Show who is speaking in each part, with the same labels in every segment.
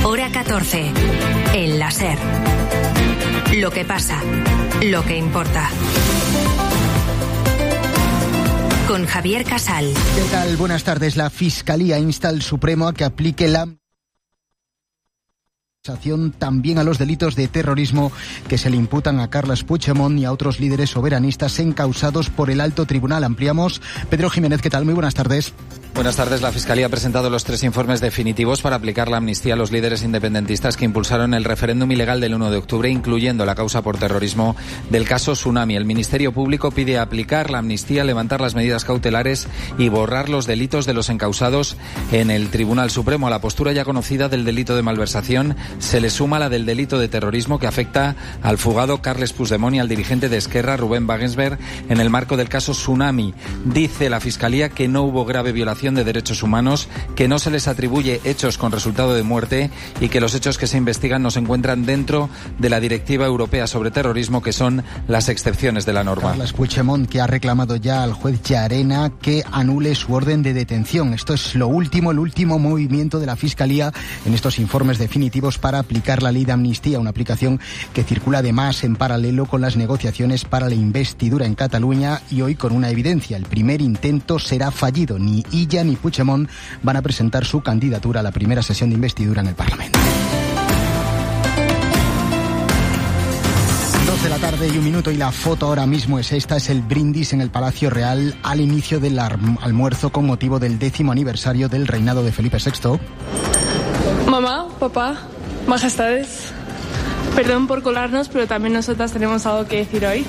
Speaker 1: Hora 14. El la SER. Lo que pasa, lo que importa. Con Javier Casal.
Speaker 2: ¿Qué tal? Buenas tardes. La Fiscalía insta al Supremo a que aplique la también a los delitos de terrorismo que se le imputan a Carles Puigdemont y a otros líderes soberanistas encausados por el Alto Tribunal. Ampliamos. Pedro Jiménez, ¿qué tal? Muy buenas tardes.
Speaker 3: Buenas tardes. La Fiscalía ha presentado los 3 informes definitivos para aplicar la amnistía a los líderes independentistas que impulsaron el referéndum ilegal del 1 de octubre, incluyendo la causa por terrorismo del caso Tsunami. El Ministerio Público pide aplicar la amnistía, levantar las medidas cautelares y borrar los delitos de los encausados en el Tribunal Supremo. A la postura ya conocida del delito de malversación se le suma la del delito de terrorismo que afecta al fugado Carles Puigdemont y al dirigente de Esquerra, Rubén Wagensberg, en el marco del caso Tsunami. Dice la Fiscalía que no hubo grave violación de derechos humanos, que no se les atribuye hechos con resultado de muerte y que los hechos que se investigan no se encuentran dentro de la Directiva Europea sobre Terrorismo, que son las excepciones de la norma.
Speaker 2: Carles Puigdemont, que ha reclamado ya al juez Llarena que anule su orden de detención. Esto es el último movimiento de la Fiscalía en estos informes definitivos para aplicar la ley de amnistía, una aplicación que circula además en paralelo con las negociaciones para la investidura en Cataluña y hoy con una evidencia: el primer intento será fallido. Ni Illa ni Puigdemont van a presentar su candidatura a la primera sesión de investidura en el Parlamento. 2 de la tarde y 1 minuto y la foto ahora mismo es esta, es el brindis en el Palacio Real al inicio del almuerzo con motivo del 10º aniversario del reinado de Felipe VI.
Speaker 4: Mamá, papá, majestades, perdón por colarnos, pero también nosotras tenemos algo que decir hoy.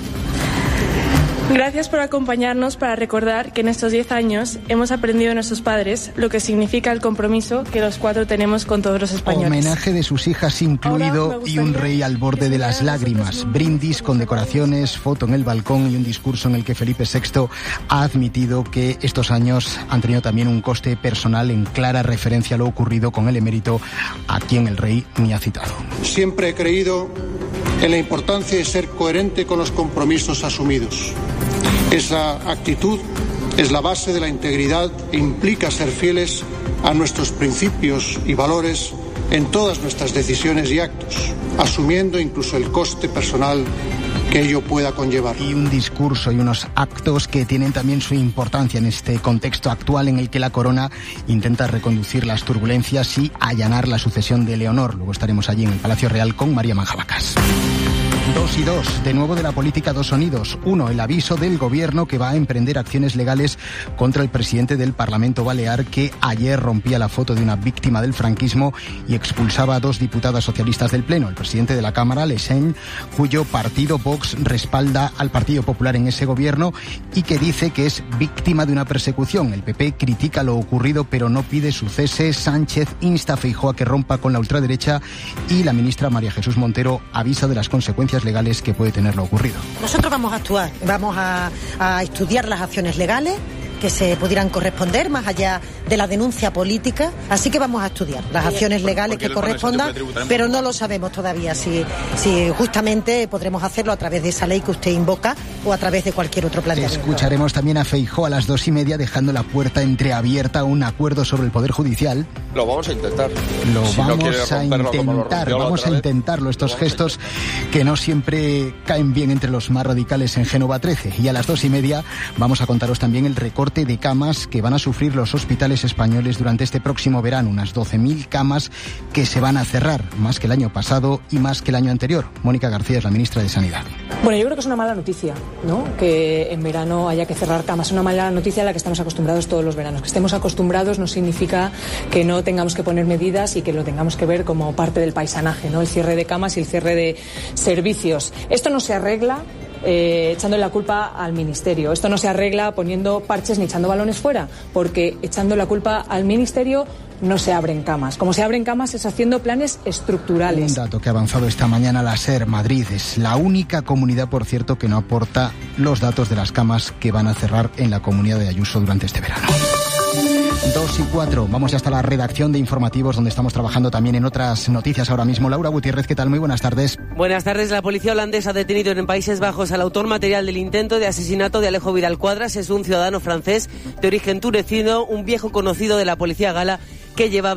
Speaker 4: Gracias por acompañarnos para recordar que en estos 10 años hemos aprendido de nuestros padres lo que significa el compromiso que los 4 tenemos con todos los españoles.
Speaker 2: Homenaje de sus hijas incluido y un rey al borde de las lágrimas. Brindis con decoraciones, foto en el balcón y un discurso en el que Felipe VI ha admitido que estos años han tenido también un coste personal, en clara referencia a lo ocurrido con el emérito, a quien el rey ni ha citado.
Speaker 5: Siempre he creído en la importancia de ser coherente con los compromisos asumidos. Esa actitud es la base de la integridad e implica ser fieles a nuestros principios y valores en todas nuestras decisiones y actos, asumiendo incluso el coste personal que ello pueda conllevar.
Speaker 2: Y un discurso y unos actos que tienen también su importancia en este contexto actual en el que la corona intenta reconducir las turbulencias y allanar la sucesión de Leonor. Luego estaremos allí en el Palacio Real con María Manjabacas. 2 y 2, de nuevo de la política, 2 sonidos. 1, el aviso del gobierno que va a emprender acciones legales contra el presidente del Parlamento Balear, que ayer rompía la foto de una víctima del franquismo y expulsaba a 2 diputadas socialistas del Pleno. El presidente de la Cámara, Lesen, cuyo partido Vox respalda al Partido Popular en ese gobierno y que dice que es víctima de una persecución. El PP critica lo ocurrido pero no pide su cese. Sánchez insta a Feijóo a que rompa con la ultraderecha y la ministra María Jesús Montero avisa de las consecuencias legales que puede tener lo ocurrido.
Speaker 6: Nosotros vamos a actuar, vamos a estudiar las acciones legales que se pudieran corresponder más allá de la denuncia política, así que vamos a estudiar las acciones legales que correspondan, pero no lo sabemos todavía si justamente podremos hacerlo a través de esa ley que usted invoca o a través de cualquier otro planteamiento.
Speaker 2: Escucharemos también a Feijóo a las 2:30 dejando la puerta entreabierta a un acuerdo sobre el Poder Judicial.
Speaker 7: Lo vamos a intentar.
Speaker 2: Vamos a intentarlo, estos gestos que no siempre caen bien entre los más radicales en Génova 13. Y a las 2:30 vamos a contaros también el recorte de camas que van a sufrir los hospitales españoles durante este próximo verano. Unas 12.000 camas que se van a cerrar, más que el año pasado y más que el año anterior. Mónica García es la ministra de Sanidad.
Speaker 8: Bueno, yo creo que es una mala noticia, ¿no?, que en verano haya que cerrar camas. Es una mala noticia a la que estamos acostumbrados todos los veranos. Que estemos acostumbrados no significa que no tengamos que poner medidas y que lo tengamos que ver como parte del paisanaje, ¿no?, el cierre de camas y el cierre de servicios. Esto no se arregla echándole la culpa al Ministerio. Esto no se arregla poniendo parches ni echando balones fuera, porque echando la culpa al Ministerio no se abren camas. Como se abren camas es haciendo planes estructurales.
Speaker 2: Un dato que ha avanzado esta mañana la SER. Madrid es la única comunidad, por cierto, que no aporta los datos de las camas que van a cerrar en la comunidad de Ayuso durante este verano. 2:04, vamos ya hasta la redacción de informativos, donde estamos trabajando también en otras noticias ahora mismo. Laura Gutiérrez, ¿qué tal? Muy buenas tardes.
Speaker 9: Buenas tardes. La policía holandesa ha detenido en Países Bajos al autor material del intento de asesinato de Alejo Vidal Quadras. Es un ciudadano francés de origen tunecino, un viejo conocido de la policía gala que llevaba